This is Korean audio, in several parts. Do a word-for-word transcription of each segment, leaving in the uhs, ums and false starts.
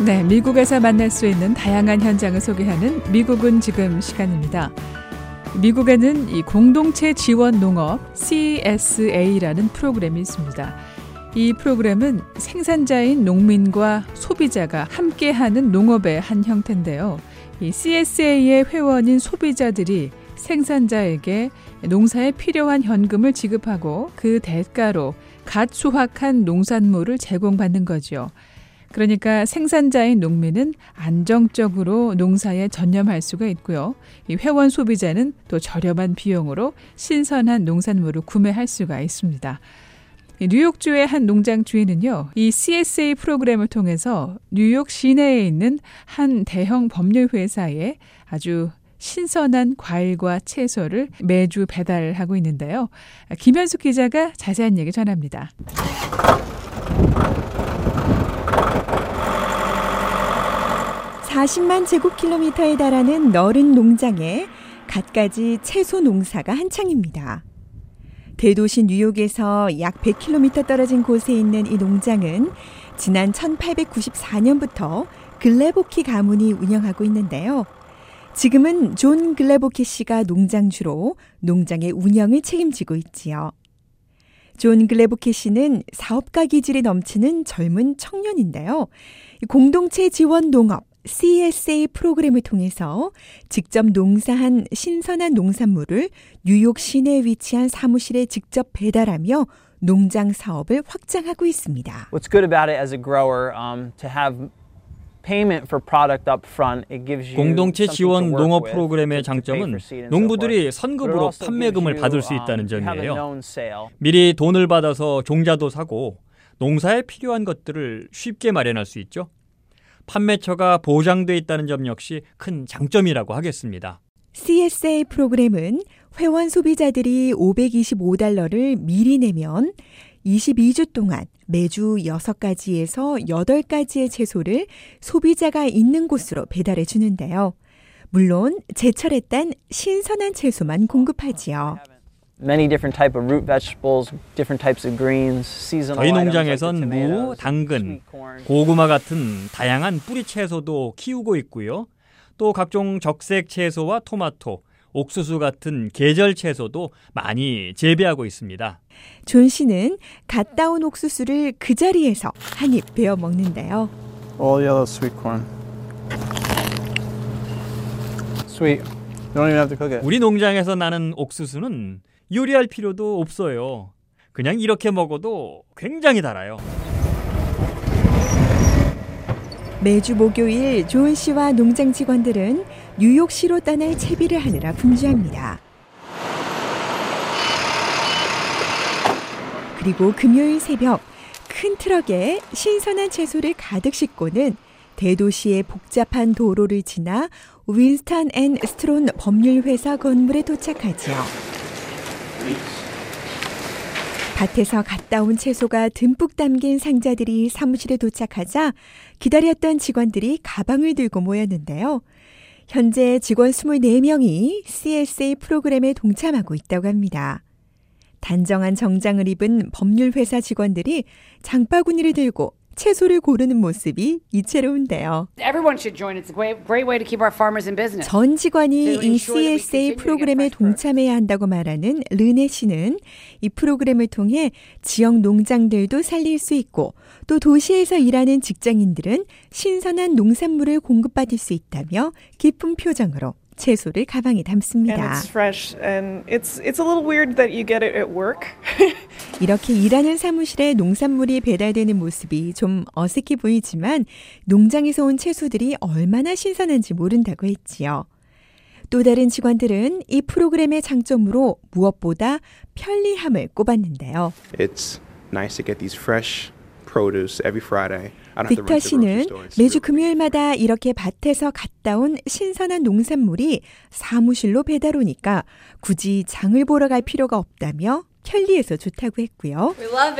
네, 미국에서 만날 수 있는 다양한 현장을 소개하는 미국은 지금 시간입니다. 미국에는 이 공동체 지원 농업 씨에스에이라는 프로그램이 있습니다. 이 프로그램은 생산자인 농민과 소비자가 함께하는 농업의 한 형태인데요. 이 씨에스에이의 회원인 소비자들이 생산자에게 농사에 필요한 현금을 지급하고 그 대가로 갓 수확한 농산물을 제공받는 거죠. 그러니까 생산자인 농민은 안정적으로 농사에 전념할 수가 있고요. 이 회원 소비자는 또 저렴한 비용으로 신선한 농산물을 구매할 수가 있습니다. 뉴욕주의 한 농장 주인은요, 이 씨에스에이 프로그램을 통해서 뉴욕 시내에 있는 한 대형 법률 회사에 아주 신선한 과일과 채소를 매주 배달하고 있는데요. 김현숙 기자가 자세한 얘기 전합니다. 사십만 제곱킬로미터에 달하는 넓은 농장에 갖가지 채소 농사가 한창입니다. 대도시 뉴욕에서 약 백 킬로미터 떨어진 곳에 있는 이 농장은 지난 천팔백구십사 년부터 글래보키 가문이 운영하고 있는데요. 지금은 존 글래보키 씨가 농장주로 농장의 운영을 책임지고 있지요. 존 글래보키 씨는 사업가 기질이 넘치는 젊은 청년인데요. 공동체 지원 농업 씨에스에이 프로그램을 통해서 직접 농사한 신선한 농산물을 뉴욕 시내에 위치한 사무실에 직접 배달하며 농장 사업을 확장하고 있습니다. What's good about it as a grower um, to have payment for product up front. It gives you 공동체 지원 농업 프로그램의 장점은 농부들이 선급으로 판매금을 받을 수 있다는 점이에요. 미리 돈을 받아서 종자도 사고 농사에 필요한 것들을 쉽게 마련할 수 있죠. 판매처가 보장돼 있다는 점 역시 큰 장점이라고 하겠습니다. 씨에스에이 프로그램은 회원 소비자들이 오백이십오 달러를 미리 내면 이십이 주 동안 매주 여섯 가지에서 여덟 가지의 채소를 소비자가 있는 곳으로 배달해 주는데요. 물론 제철에 딴 신선한 채소만 공급하지요. Many different type of root vegetables, different types of greens, seasonal 저희 items 농장에선 like the 무, tomatoes, 당근, sweet corn. 고구마 같은 다양한 뿌리 채소도 키우고 있고요. 또 각종 적색 채소와 토마토, 옥수수 같은 계절 채소도 많이 재배하고 있습니다. 존 씨는 갓 따온 옥수수를 그 자리에서 한 입 베어 먹는데요. All yellow sweet corn. Sweet. You don't even have to cook it. 우리 농장에서 나는 옥수수는 요리할 필요도 없어요. 그냥 이렇게 먹어도 굉장히 달아요. 매주 목요일 존 씨와 농장 직원들은 뉴욕시로 떠날 채비를 하느라 분주합니다. 그리고 금요일 새벽 큰 트럭에 신선한 채소를 가득 싣고는 대도시의 복잡한 도로를 지나 윈스턴 앤 스트론 법률회사 건물에 도착하죠. 밭에서 갓 따온 채소가 듬뿍 담긴 상자들이 사무실에 도착하자 기다렸던 직원들이 가방을 들고 모였는데요. 현재 직원 이십사 명이 씨에스에이 프로그램에 동참하고 있다고 합니다. 단정한 정장을 입은 법률회사 직원들이 장바구니를 들고 채소를 고르는 모습이 이채로운데요. 전 직원이 이 씨에스에이 프로그램에 동참해야 한다고 말하는 르네 씨는 이 프로그램을 통해 지역 농장들도 살릴 수 있고 또 도시에서 일하는 직장인들은 신선한 농산물을 공급받을 수 있다며 기쁜 표정으로 채소를 가방에 담습니다. And it's fresh and it's it's a little weird that you get it at work. 이렇게 일하는 사무실에 농산물이 배달되는 모습이 좀 어색해 보이지만 농장에서 온 채소들이 얼마나 신선한지 모른다고 했지요. 또 다른 직원들은 이 프로그램의 장점으로 무엇보다 편리함을 꼽았는데요. It's nice to get these fresh produce every Friday. 빅터 씨는 매주 금요일마다 이렇게 밭에서 갓 따온 신선한 농산물이 사무실로 배달 오니까 굳이 장을 보러 갈 필요가 없다며 편리해서 좋다고 했고요.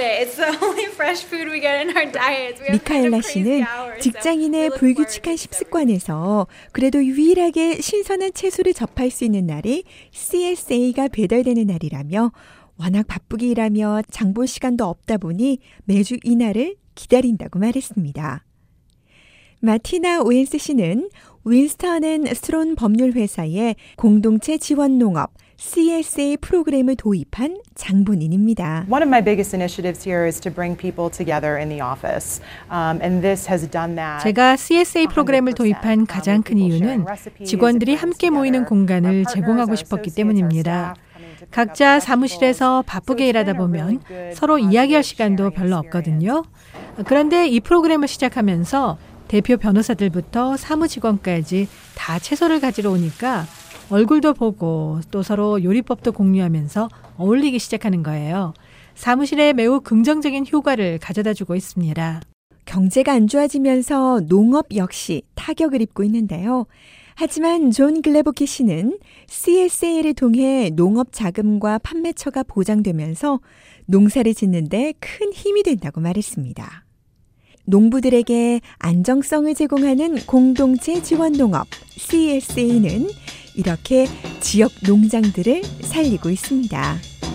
미카엘라 씨는 직장인의 불규칙한 식습관에서 그래도 유일하게 신선한 채소를 접할 수 있는 날이 씨에스에이가 배달되는 날이라며 워낙 바쁘게 일하며 장 볼 시간도 없다 보니 매주 이날을 기다린다고 말했습니다. 마티나 오웬스 씨는 윈스턴 앤 스트론 법률회사의 공동체 지원 농업 씨에스에이 프로그램을 도입한 장본인입니다. One of my biggest initiatives here is to bring people together in the office. Um, and this has done that. 제가 씨에스에이 프로그램을 도입한 가장 큰 이유는 직원들이 함께 모이는 공간을 제공하고 싶었기 때문입니다. 각자 사무실에서 바쁘게 일하다 보면 서로 이야기할 시간도 별로 없거든요. 그런데 이 프로그램을 시작하면서 대표 변호사들부터 사무직원까지 다 채소를 가지러 오니까 얼굴도 보고 또 서로 요리법도 공유하면서 어울리기 시작하는 거예요. 사무실에 매우 긍정적인 효과를 가져다주고 있습니다. 경제가 안 좋아지면서 농업 역시 타격을 입고 있는데요. 하지만 존 글래보키 씨는 씨에스에이를 통해 농업 자금과 판매처가 보장되면서 농사를 짓는 데 큰 힘이 된다고 말했습니다. 농부들에게 안정성을 제공하는 공동체 지원 농업 씨에스에이는 이렇게 지역 농장들을 살리고 있습니다.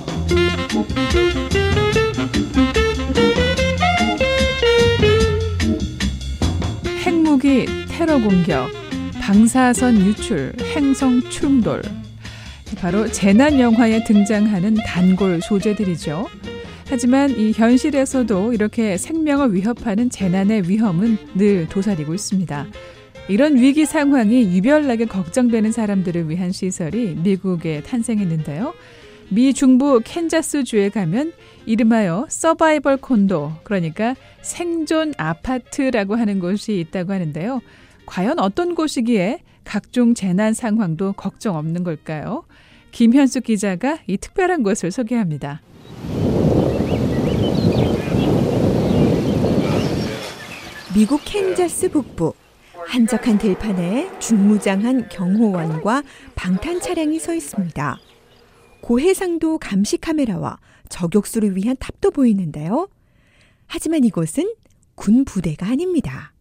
핵무기 테러 공격, 방사선 유출, 행성 충돌. 바로 재난 영화에 등장하는 단골 소재들이죠. 하지만 이 현실에서도 이렇게 생명을 위협하는 재난의 위험은 늘 도사리고 있습니다. 이런 위기 상황이 유별나게 걱정되는 사람들을 위한 시설이 미국에 탄생했는데요. 미 중부 캔자스주에 가면 이름하여 서바이벌 콘도, 그러니까 생존 아파트라고 하는 곳이 있다고 하는데요. 과연 어떤 곳이기에 각종 재난 상황도 걱정 없는 걸까요? 김현수 기자가 이 특별한 곳을 소개합니다. 미국 캔자스 북부 한적한 들판에 중무장한 경호원과 방탄 차량이 서 있습니다. 고해상도 감시 카메라와 저격수를 위한 탑도 보이는데요. 하지만 이곳은 군 부대가 아닙니다.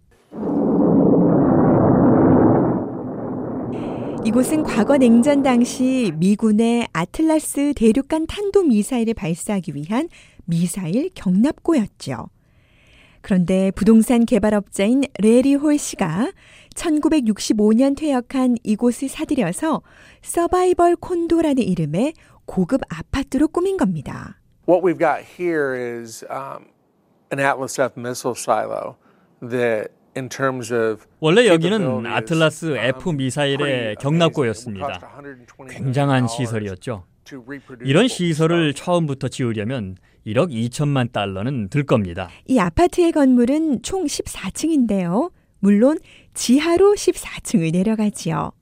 이곳은 과거 냉전 당시 미군의 아틀라스 대륙간 탄도 미사일을 발사하기 위한 미사일 경납고였죠. 그런데 부동산 개발업자인 레리 홀 씨가 천구백육십오 년 퇴역한 이곳을 사들여서 서바이벌 콘도라는 이름의 고급 아파트로 꾸민 겁니다. What we've got here is um, an Atlas F missile silo that in terms of 원래 여기는 아틀라스 F 미사일의 경납고였습니다. 굉장한 시설이었죠. 이런 시설을 처음부터 지으려면 일억 이천만 달러는 들 겁니다. 이 아파트의 건물은 총 십사 층인데요. 물론 지하로 십사 층을 내려가지요.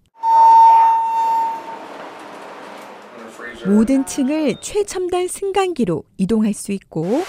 모든 층을 최첨단 승강기로 이동할 수 있고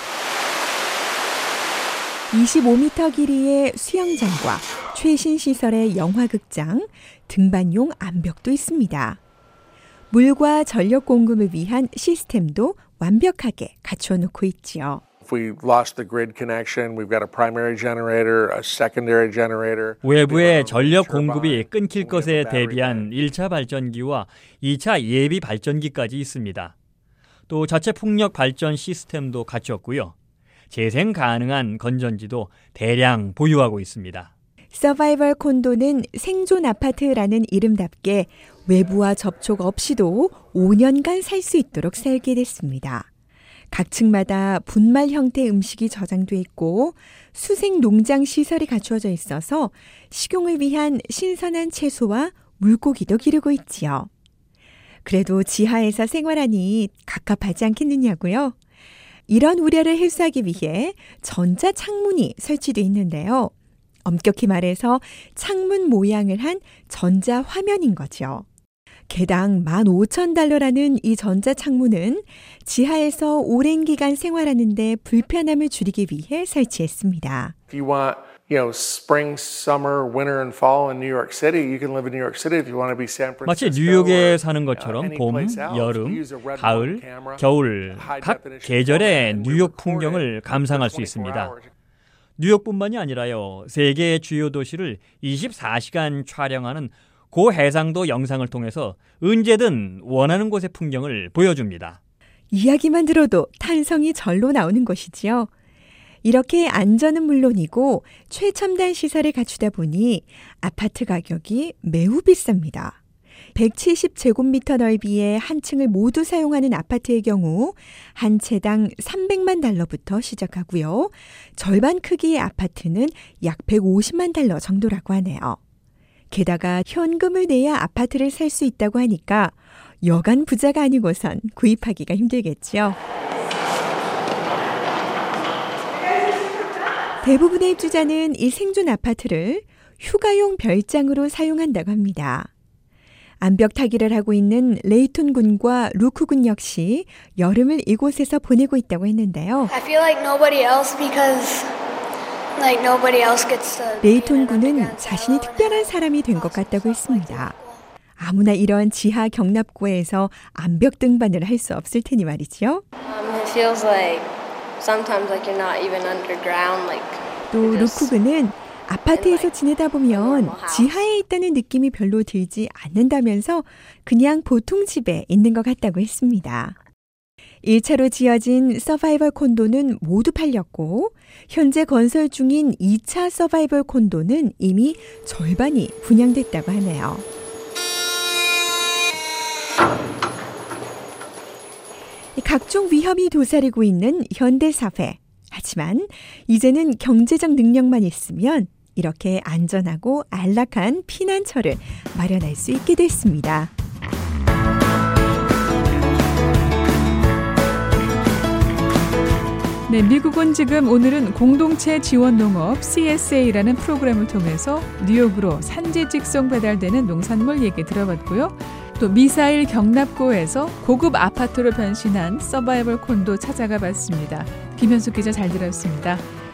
이십오 미터 길이의 수영장과 최신 시설의 영화극장, 등반용 암벽도 있습니다. 물과 전력 공급을 위한 시스템도 완벽하게 갖추어 놓고 있지요. If we lost the grid connection, we've got a primary generator, a secondary generator. 외부의 전력 공급이 끊길 것에 대비한 일 차 발전기와 이 차 예비 발전기까지 있습니다. 또 자체 풍력 발전 시스템도 갖췄고요. 재생 가능한 건전지도 대량 보유하고 있습니다. 서바이벌 콘도는 생존 아파트라는 이름답게 외부와 접촉 없이도 오 년간 살 수 있도록 설계됐습니다. 각 층마다 분말 형태 음식이 저장돼 있고 수생 농장 시설이 갖추어져 있어서 식용을 위한 신선한 채소와 물고기도 기르고 있지요. 그래도 지하에서 생활하니 갑갑하지 않겠느냐고요? 이런 우려를 해소하기 위해 전자 창문이 설치돼 있는데요. 엄격히 말해서 창문 모양을 한 전자 화면인 거죠. 개당 만 오천 달러라는 이 전자 창문은 지하에서 오랜 기간 생활하는 데 불편함을 줄이기 위해 설치했습니다. If you want, you know, spring, summer, winter and fall in New York City, you can live in New York City. If you want to be San Francisco. 마치 뉴욕에 사는 것처럼 봄, 여름, 가을, 겨울 각 계절의 뉴욕 풍경을 감상할 수 있습니다. 뉴욕뿐만이 아니라요. 세계의 주요 도시를 이십사 시간 촬영하는 고해상도 영상을 통해서 언제든 원하는 곳의 풍경을 보여줍니다. 이야기만 들어도 탄성이 절로 나오는 것이지요. 이렇게 안전은 물론이고 최첨단 시설을 갖추다 보니 아파트 가격이 매우 비쌉니다. 백칠십 제곱미터 넓이의 한 층을 모두 사용하는 아파트의 경우 한 채당 삼백만 달러부터 시작하고요. 절반 크기의 아파트는 약 백오십만 달러 정도라고 하네요. 게다가 현금을 내야 아파트를 살 수 있다고 하니까 여간 부자가 아니고선 구입하기가 힘들겠죠. 대부분의 입주자는 이 생존 아파트를 휴가용 별장으로 사용한다고 합니다. 암벽 타기를 하고 있는 레이톤 군과 루크 군 역시 여름을 이곳에서 보내고 있다고 했는데요. I feel like nobody else because like nobody else gets to. 레이톤 군은 자신이 특별한 사람이 된 것 같다고 했습니다. 아무나 이런 지하 경납고에서 암벽 등반을 할 수 없을 테니 말이죠. Um, it feels like sometimes like you're not even underground like. 또 루크 군은 아파트에서 지내다 보면 지하에 있다는 느낌이 별로 들지 않는다면서 그냥 보통 집에 있는 것 같다고 했습니다. 일 차로 지어진 서바이벌 콘도는 모두 팔렸고 현재 건설 중인 이 차 서바이벌 콘도는 이미 절반이 분양됐다고 하네요. 각종 위험이 도사리고 있는 현대사회. 하지만 이제는 경제적 능력만 있으면 이렇게 안전하고 안락한 피난처를 마련할 수 있게 됐습니다. 네, 미국은 지금 오늘은 공동체 지원 농업 씨에스에이라는 프로그램을 통해서 뉴욕으로 산지 직송 배달되는 농산물 얘기 들어봤고요. 또 미사일 경납고에서 고급 아파트로 변신한 서바이벌 콘도 찾아가 봤습니다. 김현숙 기자 잘 들었습니다.